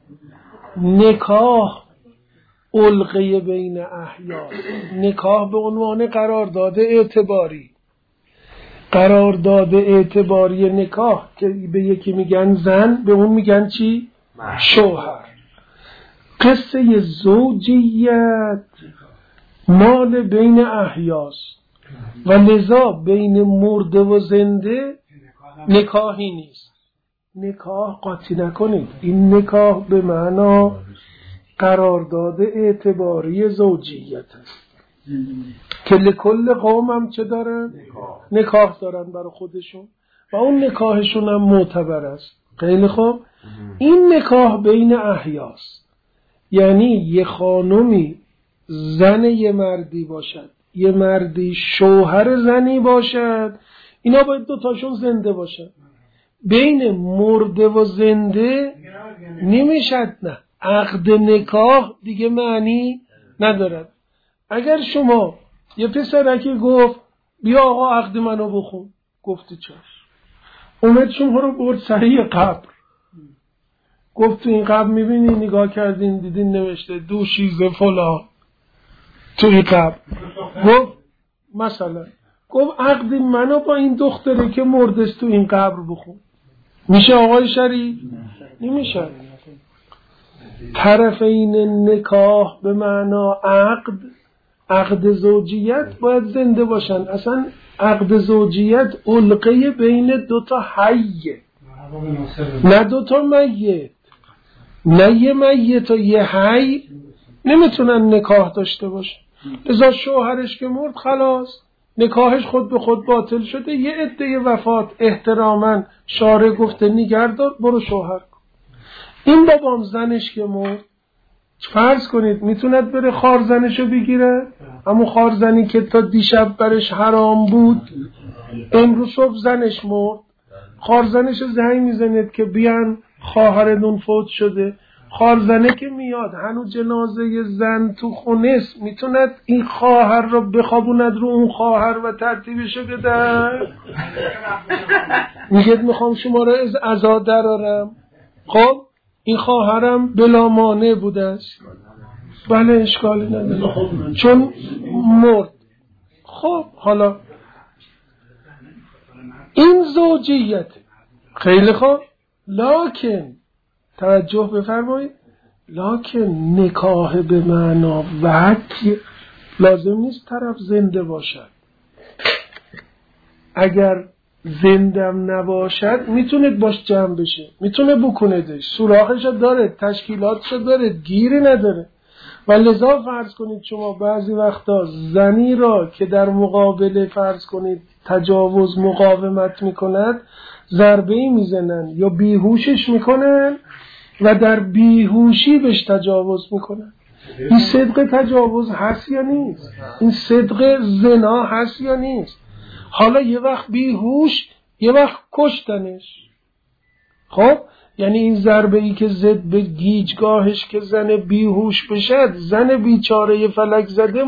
نکاح علقه بین احیاء، نکاح به عنوان قرارداد اعتباری. قرارداد اعتباری نکاح که به یکی میگن زن، به اون میگن چی؟ شوهر. قصه زوجیت مال بین احیاست و لذا بین مرده و زنده نکاحی نیست. نکاح قاطی نکنید. این نکاح به معنا قرارداد اعتباری زوجیت است که لکل قوم هم چه دارن؟ نکاح دارن برای خودشون و اون نکاحشون هم معتبر است. خیلی خوب. این نکاح بین احیاست، یعنی یه خانومی زن یه مردی باشد، یه مردی شوهر زنی باشد، اینا باید 2 تاشون زنده باشد. بین مرده و زنده نمیشد. نه، عقد نکاح دیگه معنی ندارد. اگر شما یه پسرکی گفت بیا آقا عقد منو بخون، گفتی چشم، اومد شما رو برد سریع قبر، گفت تو این قبر میبینی، نگاه کردین دیدین نوشته دوشیزه فلان تو این قبر، گفت مثلا گفت عقد منو با این دختره که مردست تو این قبر بخون. میشه آقای شریف؟ نمیشه. طرفین نکاح به معنا عقد زوجیت باید زنده باشن. اصلا عقد زوجیت علقه بین 2 تا حیه، نه 2 تا میت. نه یه میت و یه حی نمیتونن نکاح داشته باشن. ازا شوهرش که مرد خلاص نکاحش خود به خود باطل شده. یه عده وفات احتراما شارع گفته نگهدار، برو شوهر کن. این بابام زنش که مرد، فرض کنید میتوند بره خارزنشو بگیره، اما خارزنی که تا دیشب برش حرام بود امروز صبح زنش مرد، خارزنش زنگ میزنید که بیان خواهرتون فوت شده. خارزنه که میاد هنوز جنازه زن تو خونه است، میتوند این خواهر رو بخوابوند رو اون خواهر و ترتیبشو بده؟ میگه میخوام شما رو از عزا درارم. خب این خواهرم بلا مانع بوده است. بله اشکالی نداره چون مرد. خب حالا این زوجیت خیلی خوب، لکن توجه بفرمایید، لکن نکاح به معنا وحی لازم نیست طرف زنده باشد. اگر زندم نباشد میتونید باش جمع بشه، میتونه بکندش، سوراخش داره، تشکیلاتش داره، گیری نداره. و لذا فرض کنید شما بعضی وقتا زنی را که در مقابل فرض کنید تجاوز مقاومت میکند ضربه‌ای میزنن یا بیهوشش میکنن و در بیهوشی بهش تجاوز میکنن. این صدق تجاوز هست یا نیست؟ این صدق زنا هست یا نیست؟ حالا یه وقت بیهوش، یه وقت کشتنش. خب یعنی این ضربه‌ای که زد به گیجگاهش که زن بیهوش بشد، زن بیچاره فلک زده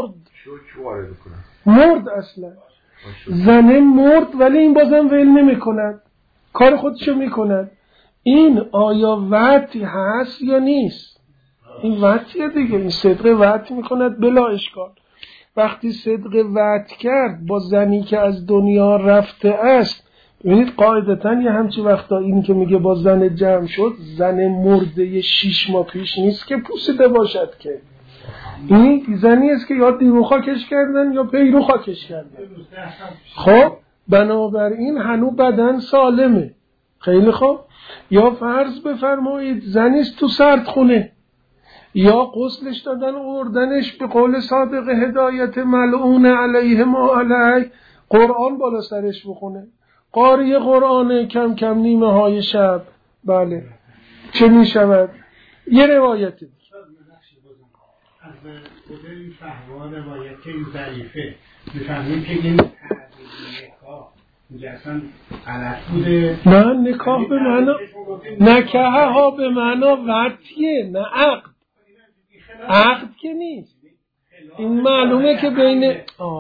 مرد اصلا. زن مرد ولی این بازم ول نمی کند، کار خودشو می کند. این آیا وعدی هست یا نیست؟ این وعدیه دیگه، این صدق وعد می کند بلا اشکال. وقتی صدق وعد کرد با زنی که از دنیا رفته است، ببینید قاعدتاً یه همچی وقتا این که میگه با زن جمع شد، زن مرده 6 ماه پیش نیست که پوسیده باشد، که این زنی است که یا دیرو خاکش کردن یا پیرو خاکش کردن. خب بنابراین هنو بدن سالمه. خیلی خوب. یا فرض بفرمایید زنیست تو سردخونه، یا غسلش دادن و اردنش به قول صادق هدایت ملعون علیه ما علیه قرآن بالا سرش بخونه، قاری قرآن کم کم نیمه های شب. بله چه می شود؟ یه روایتی از خود این فهوان روایت که این ضعیفه میفهمیم که این نکاح اینجا اصلا غلط بوده. نه نکاح به معنا نکاح ها به معنا وطیه، نه عقد. عقد که نیست. این معلومه که بین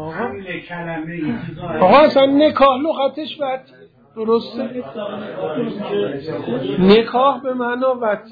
آقا اصلا نکاح لغتش وطیه، درسته؟ نکاح به معنا وطیه.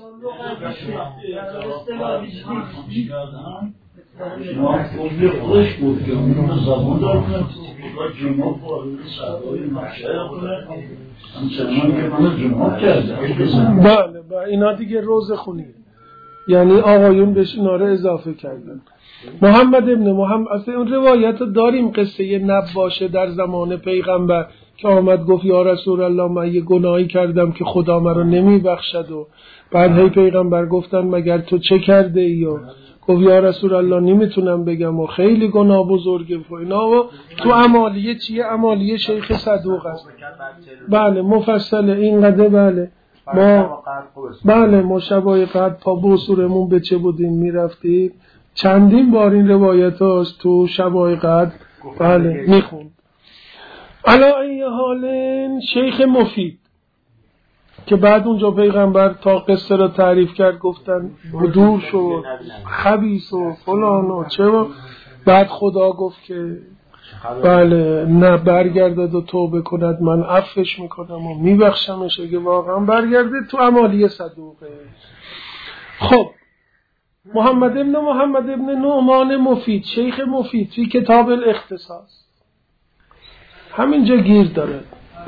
خودش بود که اون زبان دارم جمعه وارد سرای محشر کنه، همچنان که من جمعه کردم. بله اینا دیگه روز خونیه، یعنی آقایون بهش اینا رو اضافه کردن. محمد ابن محمد، اصلا اون روایت داریم قصه نباشه در زمان پیغمبر که آمد گفت یا رسول الله من یه گناهی کردم که خدا مرا نمی بخشد، و بعد هی پیغمبر گفتن مگر تو چه کرده ای؟ و گفت یا رسول الله نمیتونم بگم و خیلی گناه بزرگه و اینا. و تو عمالیه چیه؟ عمالیه شیخ صدوق است. بله مفصله اینقدر. بله ما بله ما شبای قدر پا بوسورمون به چه بودیم میرفتیم، چندین بار این روایت هاست تو شبای قدر بله میخوند. علا ای حال شیخ مفید که بعد اونجا پیغمبر تا قصه را تعریف کرد گفتن بدوش و خبیث و فلان و چه و بعد خدا گفت که بله نه برگردد و توبه کند من عفوش میکنم و میبخشمش اگه واقعا برگرده. تو عمالیه صدوقه. خب محمد ابن نعمان مفید، شیخ مفید توی کتاب الاختصاص همینجا گیر داره.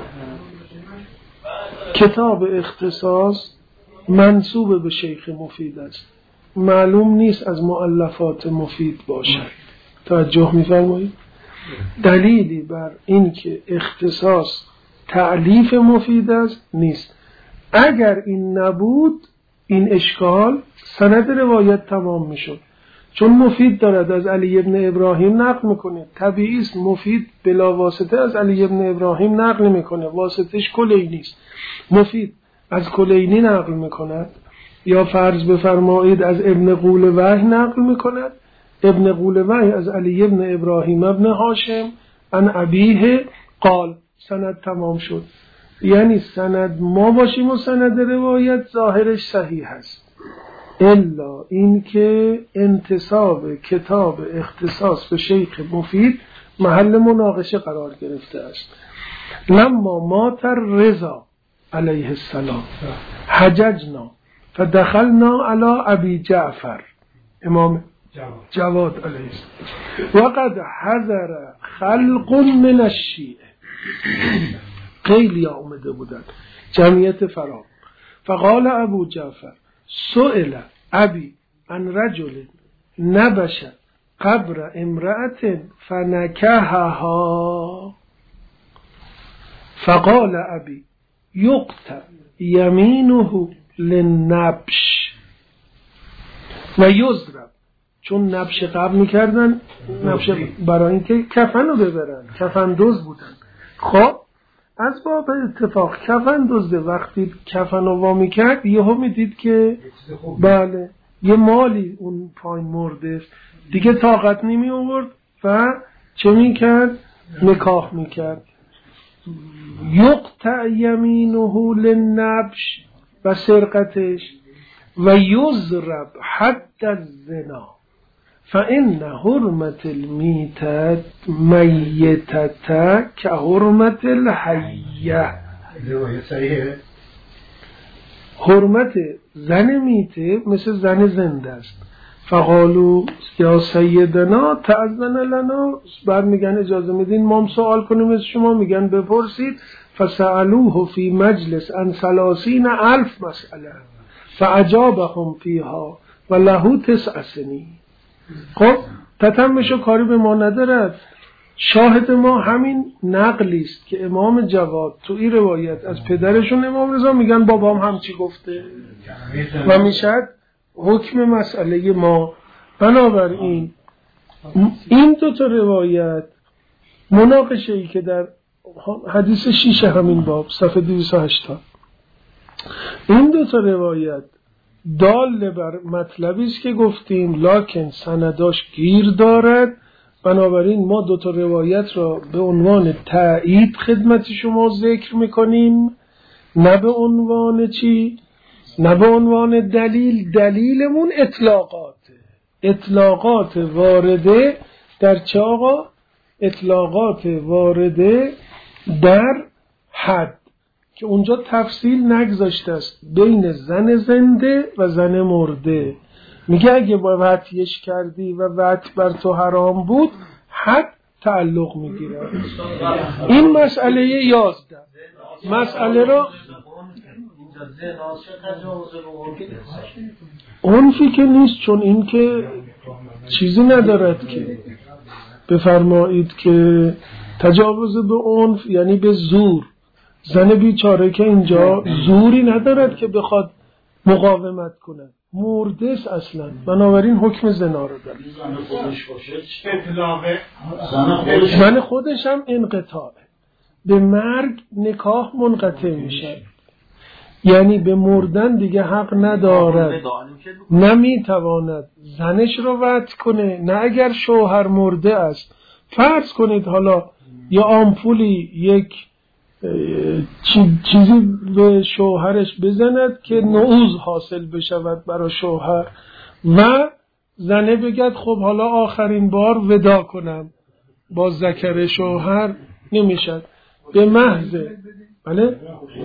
کتاب اختصاص منسوب به شیخ مفید است، معلوم نیست از مؤلفات مفید باشد. توجه می‌فرمایید؟ دلیلی بر این که اختصاص تألیف مفید است نیست. اگر این نبود این اشکال سند روایت تمام میشد، چون مفید دارد از علی ابن ابراهیم نقل میکنه. طبیعی است مفید بلا واسطه از علی ابن ابراهیم نقل میکنه، واسطش کلینی است. مفید از کلینی نقل میکند، یا فرض بفرمایید از ابن قول وحی نقل میکند. ابن قول وحی از علی ابن ابراهیم ابن هاشم عن ابیه قال، سند تمام شد. یعنی سند ما باشیم و سند روایت ظاهرش صحیح هست، الا اینکه انتساب کتاب اختصاص به شیخ مفید محل مناقشه قرار گرفته است. لما مات رضا علیه السلام حججنا فدخلنا علی ابی جعفر امام جواد علیه السلام وقد حضر خلق من الشیعه، خیلی آمده بودن جمعیت فرام. فقال ابو جعفر سئل ابی عن رجل نبش قبر امرأة فنکحها فقال ابی یقطع یمینه للنبش و یضرب، چون نبش قبر میکردن، نبش برای اینکه کفن رو ببرن، کفن دوز بودن. خب از باب اتفاق کفن دزده وقتی کفن رو وا میکرد یهو میدید که بله یه مالی اون پایین مرده دیگه، طاقت نمی آورد و چه میکرد؟ نکاح میکرد. یقطع یمینه للنبش و سرقتش و یضرب حد الزنا فإن حرمت المیتة میتة که حرمت الحیه. حرمت زن میته مثل زن زنده است. فقالو یا سیدنا تأذن لنا، بعد میگن اجازه میدین ما هم سوال کنیم از شما؟ میگن بپرسید. فسألوه فی مجلس عن 30,000 مسئله فاجابهم فیها و له 9 سنین. خب تتمشو کاری به ما ندارد. شاهد ما همین نقلی است که امام جواد تو این روایت از پدرشون امام رضا میگن بابام همچی گفته و میشد حکم مسئله ما. بنابراین این دو تا روایت مناقشه ای که در حدیث 6 همین باب صفحه 280 این دو تا روایت دال بر مطلبی است که گفتیم لکن سنداش گیر دارد. بنابراین ما دو تا روایت را به عنوان تایید خدمت شما ذکر میکنیم، نه به عنوان چی؟ نه به عنوان دلیل. دلیلمون اطلاقات وارده در چه آقا؟ اطلاقات وارده در حد که اونجا تفصیل نگذاشته است بین زن زنده و زن مرده. میگه اگه با وطیش کردی و وط بر تو حرام بود حد تعلق میگیره. این مسئله 11 مسئله را عنفی که نیست، چون این که چیزی ندارد که بفرمایید که تجاوز به عنف یعنی به زور. زن بیچاره که اینجا زوری ندارد که بخواد مقاومت کنه، مردس اصلا. بنابراین حکم زنا رو داره. زن خودش هم انقطاعه، به مرگ نکاح منقطع میشه، یعنی به مردن دیگه حق ندارد، نمیتواند زنش رو وطع کنه. نه اگر شوهر مرده است، فرض کنید حالا یا آمپولی یک چیزی به شوهرش بزند که نعوذ حاصل بشود برای شوهر و زنه بگد خب حالا آخرین بار ودا کنم با ذکر شوهر، نمیشد. به محض بله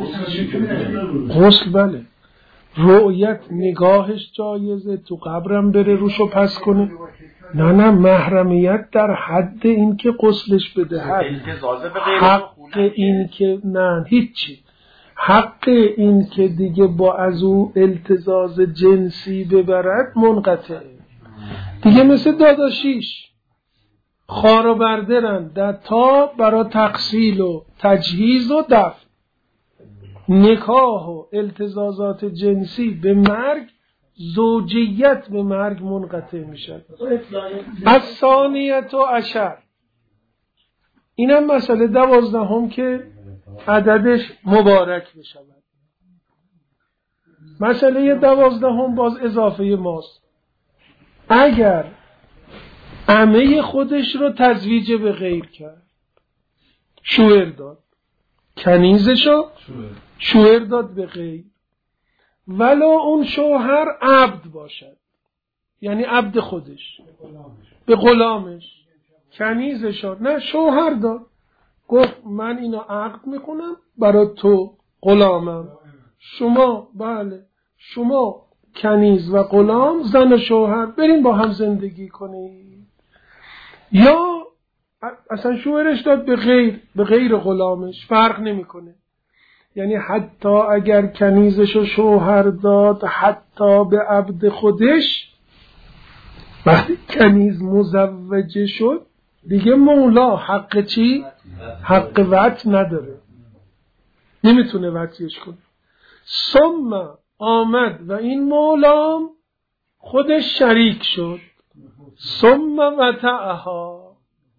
غسل، بله رؤیت نگاهش جایزه، تو قبرم بره روشو پس کنه. نه محرمیت در حد این که غسلش بده، حق این که نه هیچی، حق این که دیگه با از او التزاز جنسی ببرد منقطع دیگه. مثل داداشیش خارو بردرن در تا برای تقصیل و تجهیز و دفن. نکاح و التزازات جنسی به مرگ، زوجیت به مرگ منقطع میشه. از ثانیت و عشر اینم مسئله 12 که عددش مبارک بشود. مسئله 12 باز اضافه ماست. اگر عمه خودش رو تزویج به غیر کرد، شوهر داد، کنیزشو شوهر داد به غیر، ولو اون شوهر عبد باشد، یعنی عبد خودش به غلامش. کنیزشو نه شوهر داد، گفت من اینو عقد میکنم برای تو غلامم، شما بله شما کنیز و غلام زن و شوهر بریم با هم زندگی کنید. یا اصلا شوهرش داد به غیر غلامش، فرق نمیکنه. یعنی حتی اگر کنیزشو شوهر داد حتی به عبد خودش، وقتی کنیز مزوجه شد دیگه مولا حق چی؟ حق وطی نداره، نمیتونه وطیش کنه. ثم آمد و این مولام خودش شریک شد، ثم وطعها.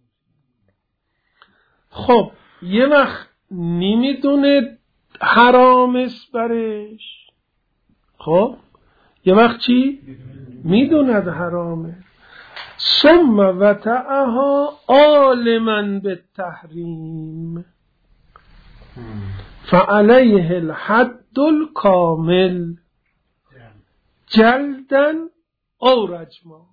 خب یه وقت نمیدونه حرام است برش، خب یه وقت چی؟ میدوند حرامه. ثم وطعها عالما بالتحریم فعليه الحد الكامل جلدا او رجما.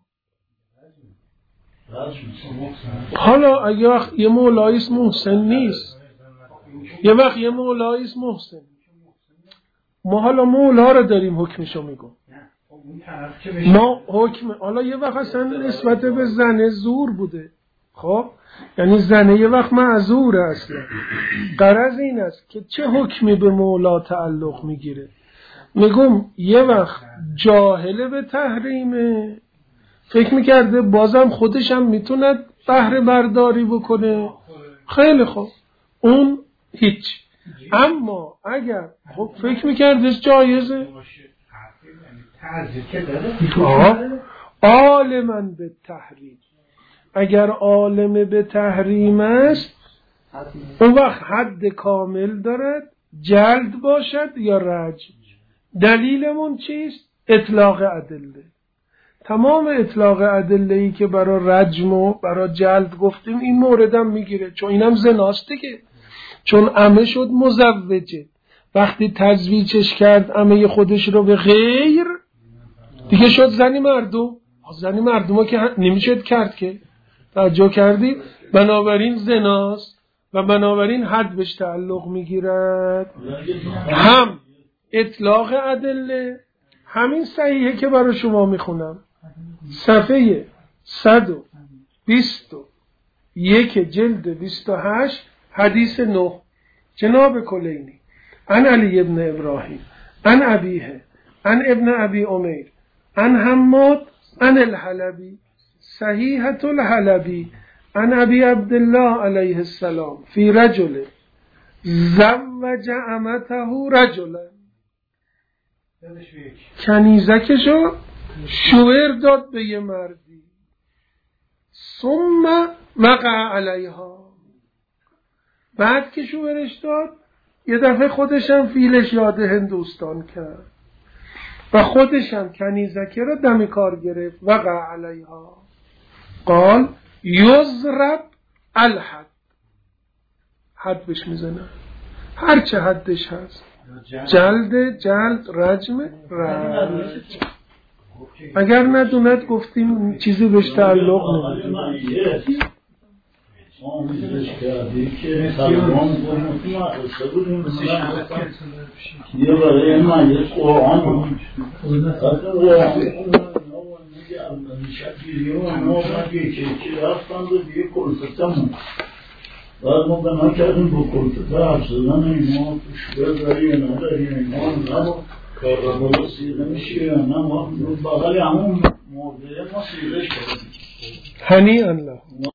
حالا اگه وقت یه مولاییست محسن نیست، یه وقت یه مولاییست محسن، ما حالا مولا رو داریم حکمشو میگم، ما حکم حالا یه وقت اصلا نسبت به زنه زور بوده، خب یعنی زنه یه وقت معذوره اصلا. غرض این است که چه حکمی به مولا تعلق میگیره. میگم یه وقت جاهله به تحریمه، فکر میکرده بازم خودش هم میتوند بهره برداری بکنه، خیلی خوب اون هیچ. اما اگر خب فکر میکردش جایزه، عالما به تحریم، اگر عالم به تحریم است اون وقت حد کامل دارد، جلد باشد یا رجم. دلیلمون چیست؟ اطلاق ادله. تمام اطلاق ادله‌ای که برای رجم و برای جلد گفتیم این موردم میگیره، چون اینم زناست دیگه، چون عمه شد مزوجه، وقتی تزویجش کرد عمه خودش رو به غیر دیگه شد زنی مردم. زنی مردم ها که نمیشد کرد که، توجه کردید؟ بنابراین زناست و بنابراین حد بهش تعلق میگیرد. هم اطلاق ادله، همین صحیحه که برای شما میخونم، صفحه 121 جلد 28 حدیث 9 جناب کلینی عن علی ابن ابراهیم عن ابیه عن ابن ابی امیر عن حماد عن الحلبی صحیحة الحلبی عن ابی عبدالله علیه السلام فی رجل زوج امته رجلا، کنیزکشو شوهر داد به یه مردی، ثم وقع علیها، بعد که شوهرش داد یه دفعه خودشم فیلش یاد هندوستان کرد و خودشم کنیزکه رو دم کار گرفت. وقع علیها قال یضرب الحد، حد بهش میزنه هرچه حدش هست، جلد رجم. اگر ندوند گفتیم چیزی بهش تعلق نمیده. آموزش کردی که سلمان کنیم مدرسه بودیم، یه برای من یه قرآن بود، میگه اولین شکیری و نامد یکی رفتند و دیگه کلفتمون، بعد ما بنا کردیم با کلفته حرف زدن اینا شوه داری یا نداری اینا نبا کار بالا سیغه میشه یا نه، ما بغلی همون مرده ما سیغهش کردیم. هنی الله.